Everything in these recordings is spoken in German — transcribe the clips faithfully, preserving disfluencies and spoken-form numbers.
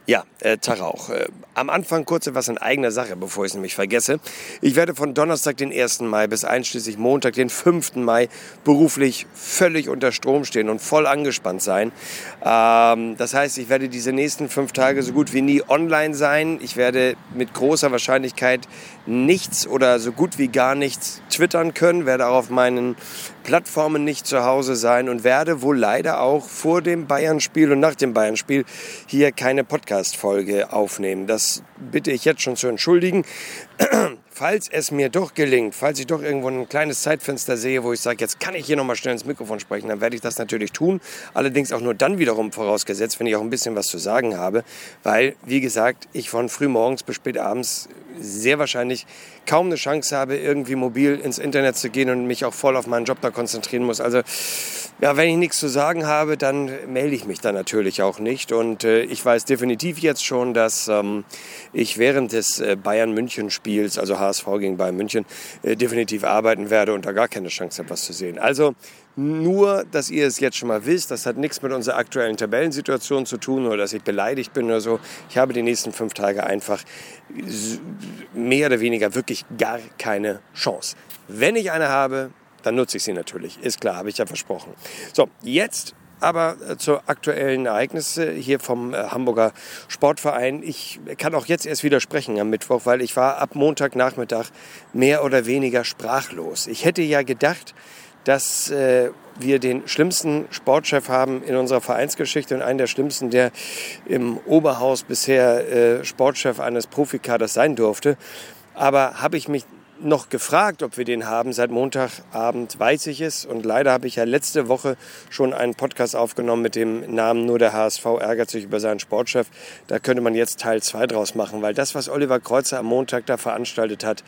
Ja, äh, Tag auch. Äh, am Anfang kurz etwas in eigener Sache, bevor ich es nämlich vergesse. Ich werde von Donnerstag, den ersten Mai, bis einschließlich Montag, den fünften Mai, beruflich völlig unter Strom stehen und voll angespannt sein. Ähm, das heißt, ich werde diese nächsten fünf Tage so gut wie nie online sein. Ich werde mit großer Wahrscheinlichkeit nichts oder so gut wie gar nichts twittern können, werde auch auf meinen Plattformen nicht zu Hause sein und werde wohl leider auch vor dem Bayern-Spiel und nach dem Bayern-Spiel hier keine Podcast-Folge aufnehmen. Das bitte ich jetzt schon zu entschuldigen. Falls es mir doch gelingt, falls ich doch irgendwo ein kleines Zeitfenster sehe, wo ich sage, jetzt kann ich hier nochmal schnell ins Mikrofon sprechen, dann werde ich das natürlich tun. Allerdings auch nur dann wiederum vorausgesetzt, wenn ich auch ein bisschen was zu sagen habe. Weil, wie gesagt, ich von frühmorgens bis spät abends sehr wahrscheinlich kaum eine Chance habe, irgendwie mobil ins Internet zu gehen und mich auch voll auf meinen Job da konzentrieren muss. Also, ja, wenn ich nichts zu sagen habe, dann melde ich mich da natürlich auch nicht. Und äh, ich weiß definitiv jetzt schon, dass ähm, ich während des äh, Bayern-München-Spiels, also H S V gegen Bayern München, äh, definitiv arbeiten werde und da gar keine Chance habe, was zu sehen. Also nur, dass ihr es jetzt schon mal wisst, das hat nichts mit unserer aktuellen Tabellensituation zu tun oder dass ich beleidigt bin oder so. Ich habe die nächsten fünf Tage einfach mehr oder weniger wirklich gar keine Chance. Wenn ich eine habe, dann nutze ich sie natürlich. Ist klar, habe ich ja versprochen. So, jetzt aber zur aktuellen Ereignisse hier vom Hamburger Sportverein. Ich kann auch jetzt erst wieder sprechen am Mittwoch, weil ich war ab Montagnachmittag mehr oder weniger sprachlos. Ich hätte ja gedacht, dass äh, wir den schlimmsten Sportchef haben in unserer Vereinsgeschichte und einen der schlimmsten, der im Oberhaus bisher äh, Sportchef eines Profikaders sein durfte. Aber habe ich mich noch gefragt, ob wir den haben. Seit Montagabend weiß ich es. Und leider habe ich ja letzte Woche schon einen Podcast aufgenommen mit dem Namen Nur der H S V ärgert sich über seinen Sportchef. Da könnte man jetzt Teil zwei draus machen, weil das, was Oliver Kreuzer am Montag da veranstaltet hat,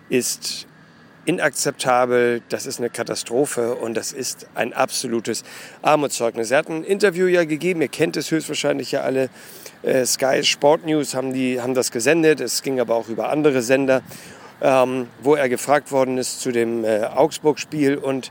ist inakzeptabel, das ist eine Katastrophe und das ist ein absolutes Armutszeugnis. Er hat ein Interview ja gegeben, ihr kennt es höchstwahrscheinlich ja alle, äh, Sky Sport News haben, die, haben das gesendet, es ging aber auch über andere Sender, ähm, wo er gefragt worden ist zu dem äh, Augsburg-Spiel und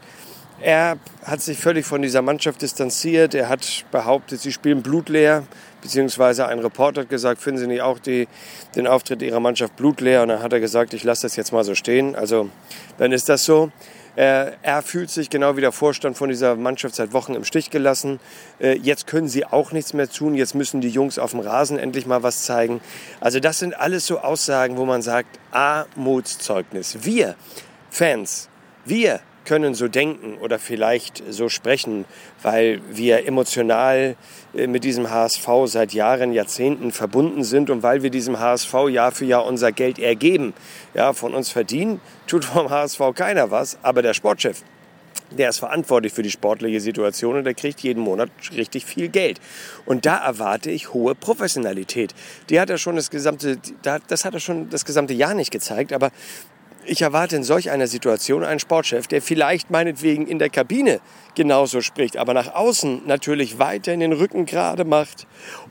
er hat sich völlig von dieser Mannschaft distanziert, er hat behauptet, sie spielen blutleer, beziehungsweise ein Reporter hat gesagt, finden Sie nicht auch die, den Auftritt Ihrer Mannschaft blutleer? Und dann hat er gesagt, ich lasse das jetzt mal so stehen. Also dann ist das so. Er, er fühlt sich genau wie der Vorstand von dieser Mannschaft seit Wochen im Stich gelassen. Jetzt können sie auch nichts mehr tun. Jetzt müssen die Jungs auf dem Rasen endlich mal was zeigen. Also das sind alles so Aussagen, wo man sagt, Armutszeugnis. Wir Fans, wir können so denken oder vielleicht so sprechen, weil wir emotional mit diesem H S V seit Jahren, Jahrzehnten verbunden sind und weil wir diesem H S V Jahr für Jahr unser Geld ergeben. Ja, von uns verdienen tut vom H S V keiner was, aber der Sportchef, der ist verantwortlich für die sportliche Situation und der kriegt jeden Monat richtig viel Geld. Und da erwarte ich hohe Professionalität. Die hat er schon das gesamte, das hat er schon das gesamte Jahr nicht gezeigt, aber ich erwarte in solch einer Situation einen Sportchef, der vielleicht meinetwegen in der Kabine genauso spricht, aber nach außen natürlich weiterhin den Rücken gerade macht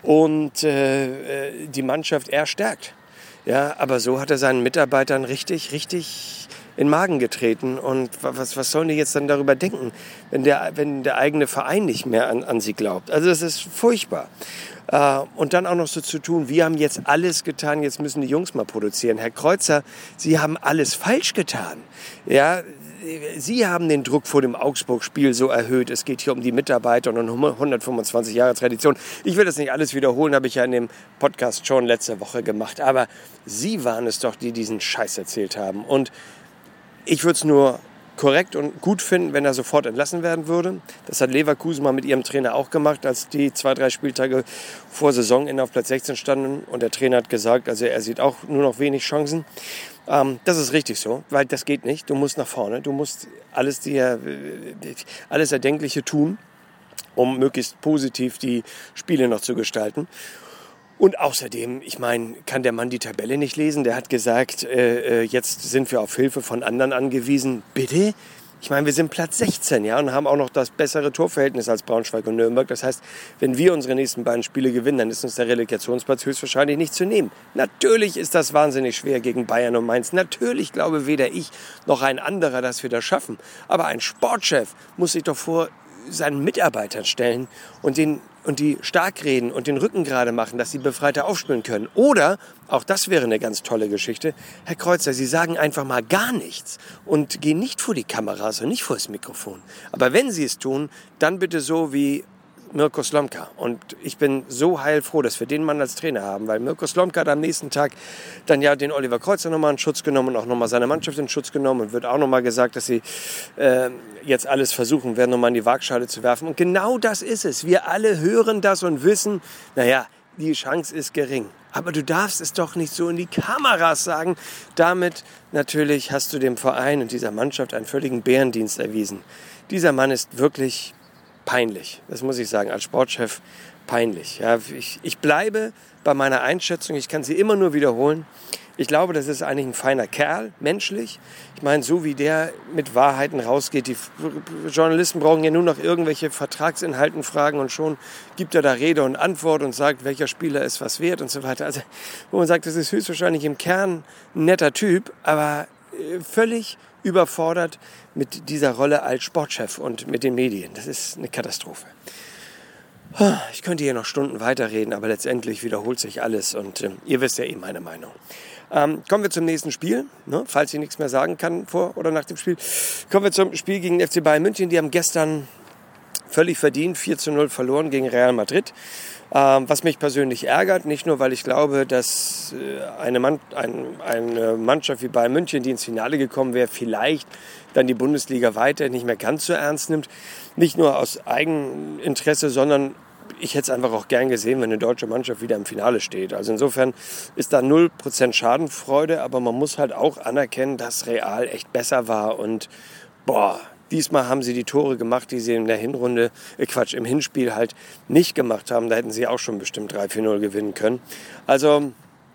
und äh, die Mannschaft eher stärkt. Ja, aber so hat er seinen Mitarbeitern richtig, richtig in den Magen getreten. Und was, was sollen die jetzt dann darüber denken, wenn der, wenn der eigene Verein nicht mehr an, an sie glaubt? Also das ist furchtbar. Und dann auch noch so zu tun, wir haben jetzt alles getan, jetzt müssen die Jungs mal produzieren. Herr Kreuzer, Sie haben alles falsch getan. Ja, Sie haben den Druck vor dem Augsburg-Spiel so erhöht. Es geht hier um die Mitarbeiter und um hundertfünfundzwanzig Jahre Tradition. Ich will das nicht alles wiederholen, habe ich ja in dem Podcast schon letzte Woche gemacht. Aber Sie waren es doch, die diesen Scheiß erzählt haben. Und ich würde es nur korrekt und gut finden, wenn er sofort entlassen werden würde. Das hat Leverkusen mal mit ihrem Trainer auch gemacht, als die zwei, drei Spieltage vor Saisonende auf Platz sechzehn standen. Und der Trainer hat gesagt, also er sieht auch nur noch wenig Chancen. Ähm, das ist richtig so, weil das geht nicht. Du musst nach vorne, du musst alles, dir, alles Erdenkliche tun, um möglichst positiv die Spiele noch zu gestalten. Und außerdem, ich meine, kann der Mann die Tabelle nicht lesen? Der hat gesagt, äh, jetzt sind wir auf Hilfe von anderen angewiesen. Bitte? Ich meine, wir sind Platz sechzehn, ja, und haben auch noch das bessere Torverhältnis als Braunschweig und Nürnberg. Das heißt, wenn wir unsere nächsten beiden Spiele gewinnen, dann ist uns der Relegationsplatz höchstwahrscheinlich nicht zu nehmen. Natürlich ist das wahnsinnig schwer gegen Bayern und Mainz. Natürlich glaube weder ich noch ein anderer, dass wir das schaffen. Aber ein Sportchef muss sich doch vor seinen Mitarbeitern stellen und, den, und die stark reden und den Rücken gerade machen, dass sie befreiter aufspielen können. Oder, auch das wäre eine ganz tolle Geschichte, Herr Kreuzer, Sie sagen einfach mal gar nichts und gehen nicht vor die Kameras und nicht vor das Mikrofon. Aber wenn Sie es tun, dann bitte so wie Mirko Slomka. Und ich bin so heilfroh, dass wir den Mann als Trainer haben, weil Mirko Slomka hat am nächsten Tag dann ja den Oliver Kreuzer nochmal in Schutz genommen und auch nochmal seine Mannschaft in Schutz genommen und wird auch nochmal gesagt, dass sie äh, jetzt alles versuchen werden, nochmal in die Waagschale zu werfen. Und genau das ist es. Wir alle hören das und wissen, naja, die Chance ist gering. Aber du darfst es doch nicht so in die Kameras sagen. Damit natürlich hast du dem Verein und dieser Mannschaft einen völligen Bärendienst erwiesen. Dieser Mann ist wirklich peinlich, das muss ich sagen, als Sportchef peinlich. Ja, ich, ich bleibe bei meiner Einschätzung, ich kann sie immer nur wiederholen. Ich glaube, das ist eigentlich ein feiner Kerl, menschlich. Ich meine, so wie der mit Wahrheiten rausgeht, die Journalisten brauchen ja nur noch irgendwelche Vertragsinhalten fragen und schon gibt er da Rede und Antwort und sagt, welcher Spieler ist was wert und so weiter. Also, wo man sagt, das ist höchstwahrscheinlich im Kern ein netter Typ, aber völlig überfordert mit dieser Rolle als Sportchef und mit den Medien. Das ist eine Katastrophe. Ich könnte hier noch Stunden weiterreden, aber letztendlich wiederholt sich alles und äh, ihr wisst ja eh meine Meinung. Ähm, kommen wir zum nächsten Spiel, ne? Falls ich nichts mehr sagen kann vor oder nach dem Spiel. Kommen wir zum Spiel gegen den F C Bayern München. Die haben gestern völlig verdient vier zu null verloren gegen Real Madrid. Ähm, was mich persönlich ärgert, nicht nur, weil ich glaube, dass äh, eine, Mann, ein, eine Mannschaft wie Bayern München, die ins Finale gekommen wäre, vielleicht dann die Bundesliga weiter nicht mehr ganz so ernst nimmt. Nicht nur aus Eigeninteresse, sondern ich hätte es einfach auch gern gesehen, wenn eine deutsche Mannschaft wieder im Finale steht. Also insofern ist da null Prozent Schadenfreude, aber man muss halt auch anerkennen, dass Real echt besser war und boah, diesmal haben sie die Tore gemacht, die sie in der Hinrunde, äh Quatsch, im Hinspiel halt nicht gemacht haben. Da hätten sie auch schon bestimmt drei vier null gewinnen können. Also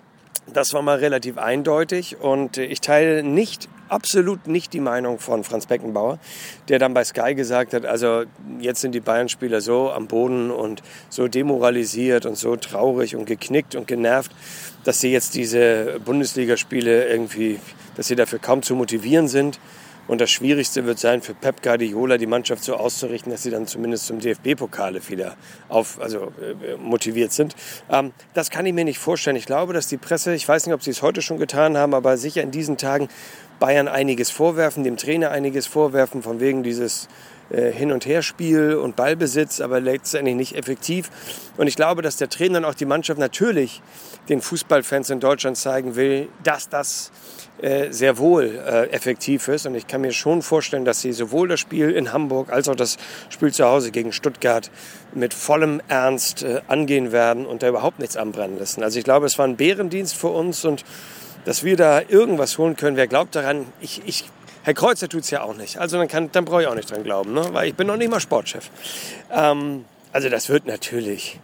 das war mal relativ eindeutig und ich teile nicht, absolut nicht die Meinung von Franz Beckenbauer, der dann bei Sky gesagt hat, also jetzt sind die Bayern-Spieler so am Boden und so demoralisiert und so traurig und geknickt und genervt, dass sie jetzt diese Bundesligaspiele irgendwie, dass sie dafür kaum zu motivieren sind. Und das Schwierigste wird sein, für Pep Guardiola die Mannschaft so auszurichten, dass sie dann zumindest zum D F B-Pokal wieder auf, also, äh, motiviert sind. Ähm, das kann ich mir nicht vorstellen. Ich glaube, dass die Presse, ich weiß nicht, ob sie es heute schon getan haben, aber sicher in diesen Tagen Bayern einiges vorwerfen, dem Trainer einiges vorwerfen, von wegen dieses äh, Hin- und Herspiel und Ballbesitz, aber letztendlich nicht effektiv. Und ich glaube, dass der Trainer und auch die Mannschaft natürlich den Fußballfans in Deutschland zeigen will, dass das äh, sehr wohl äh, effektiv ist. Und ich kann mir schon vorstellen, dass sie sowohl das Spiel in Hamburg als auch das Spiel zu Hause gegen Stuttgart mit vollem Ernst äh, angehen werden und da überhaupt nichts anbrennen lassen. Also ich glaube, es war ein Bärendienst für uns und dass wir da irgendwas holen können, wer glaubt daran, ich, ich, Herr Kreuzer tut es ja auch nicht. Also dann, kann, dann brauche ich auch nicht dran glauben, ne? Weil ich bin noch nicht mal Sportchef. Ähm, also das wird natürlich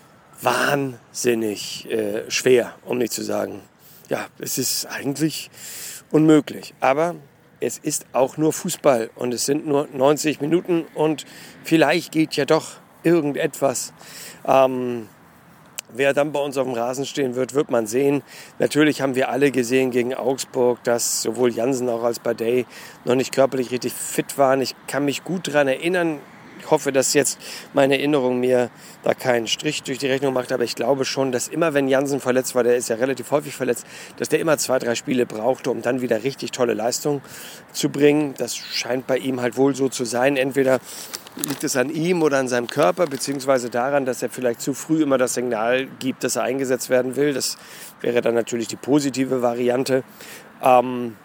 wahnsinnig äh, schwer, um nicht zu sagen, ja, es ist eigentlich unmöglich. Aber es ist auch nur Fußball und es sind nur neunzig Minuten und vielleicht geht ja doch irgendetwas. Ähm, Wer dann bei uns auf dem Rasen stehen wird, wird man sehen. Natürlich haben wir alle gesehen gegen Augsburg, dass sowohl Jansen auch als Badei noch nicht körperlich richtig fit waren. Ich kann mich gut daran erinnern. Ich hoffe, dass jetzt meine Erinnerung mir da keinen Strich durch die Rechnung macht. Aber ich glaube schon, dass immer, wenn Jansen verletzt war, der ist ja relativ häufig verletzt, dass der immer zwei, drei Spiele brauchte, um dann wieder richtig tolle Leistung zu bringen. Das scheint bei ihm halt wohl so zu sein. Entweder liegt es an ihm oder an seinem Körper, beziehungsweise daran, dass er vielleicht zu früh immer das Signal gibt, dass er eingesetzt werden will. Das wäre dann natürlich die positive Variante. Ähm,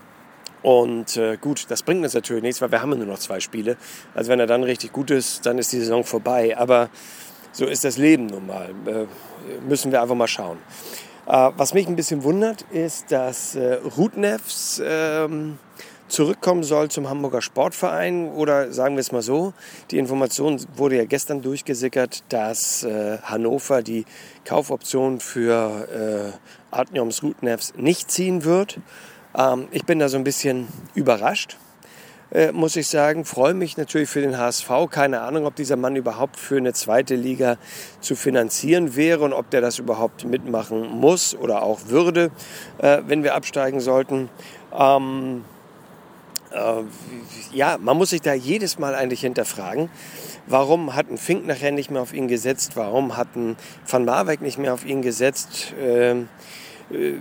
und äh, gut, das bringt uns natürlich nichts, weil wir haben ja nur noch zwei Spiele. Also wenn er dann richtig gut ist, dann ist die Saison vorbei. Aber so ist das Leben nun mal. Äh, müssen wir einfach mal schauen. Äh, was mich ein bisschen wundert, ist, dass äh, Rudnevs ähm, zurückkommen soll zum Hamburger Sportverein oder sagen wir es mal so, die Information wurde ja gestern durchgesickert, dass äh, Hannover die Kaufoption für äh, Artjoms Rudnevs nicht ziehen wird. Ähm, ich bin da so ein bisschen überrascht, äh, muss ich sagen. Freue mich natürlich für den H S V. Keine Ahnung, ob dieser Mann überhaupt für eine zweite Liga zu finanzieren wäre und ob der das überhaupt mitmachen muss oder auch würde, äh, wenn wir absteigen sollten. Ähm, äh, ja, man muss sich da jedes Mal eigentlich hinterfragen, warum hat ein Fink nachher nicht mehr auf ihn gesetzt, warum hat ein Van Marwijk nicht mehr auf ihn gesetzt, ähm, äh,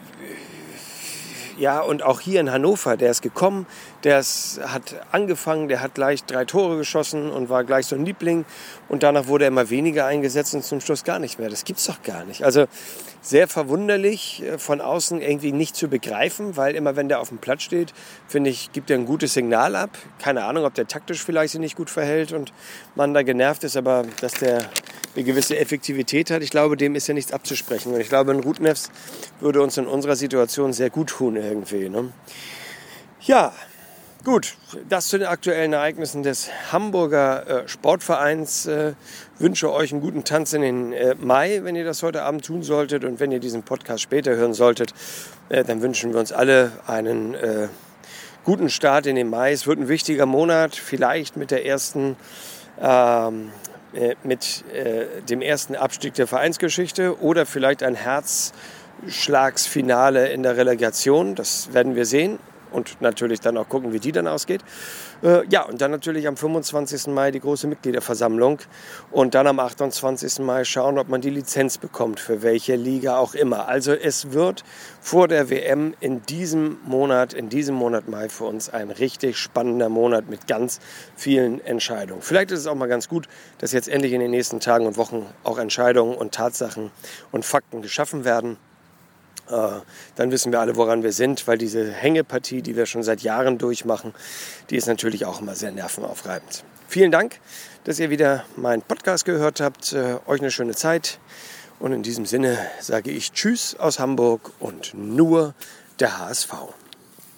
ja, und auch hier in Hannover, der ist gekommen, der ist, hat angefangen, der hat gleich drei Tore geschossen und war gleich so ein Liebling. Und danach wurde er immer weniger eingesetzt und zum Schluss gar nicht mehr. Das gibt's doch gar nicht. Also sehr verwunderlich, von außen irgendwie nicht zu begreifen, weil immer wenn der auf dem Platz steht, finde ich, gibt er ein gutes Signal ab. Keine Ahnung, ob der taktisch vielleicht sich nicht gut verhält und man da genervt ist, aber dass der eine gewisse Effektivität hat, ich glaube, dem ist ja nichts abzusprechen. Und ich glaube, ein Rudnevs würde uns in unserer Situation sehr gut tun irgendwie. Ne? Ja, gut, das zu den aktuellen Ereignissen des Hamburger äh, Sportvereins. Äh, wünsche euch einen guten Tanz in den äh, Mai, wenn ihr das heute Abend tun solltet. Und wenn ihr diesen Podcast später hören solltet, äh, dann wünschen wir uns alle einen äh, guten Start in den Mai. Es wird ein wichtiger Monat, vielleicht mit der ersten... Ähm, mit äh, dem ersten Abstieg der Vereinsgeschichte oder vielleicht ein Herzschlagsfinale in der Relegation. Das werden wir sehen und natürlich dann auch gucken, wie die dann ausgeht. Äh, ja, und dann natürlich am fünfundzwanzigsten Mai die große Mitgliederversammlung und dann am achtundzwanzigsten Mai schauen, ob man die Lizenz bekommt, für welche Liga auch immer. Also es wird vor der W M in diesem Monat, in diesem Monat Mai für uns ein richtig spannender Monat mit ganz vielen Entscheidungen. Vielleicht ist es auch mal ganz gut, dass jetzt endlich in den nächsten Tagen und Wochen auch Entscheidungen und Tatsachen und Fakten geschaffen werden. Äh, dann wissen wir alle, woran wir sind, weil diese Hängepartie, die wir schon seit Jahren durchmachen, die ist natürlich auch immer sehr nervenaufreibend. Vielen Dank, dass ihr wieder meinen Podcast gehört habt. Äh, euch eine schöne Zeit. Und in diesem Sinne sage ich Tschüss aus Hamburg und nur der H S V.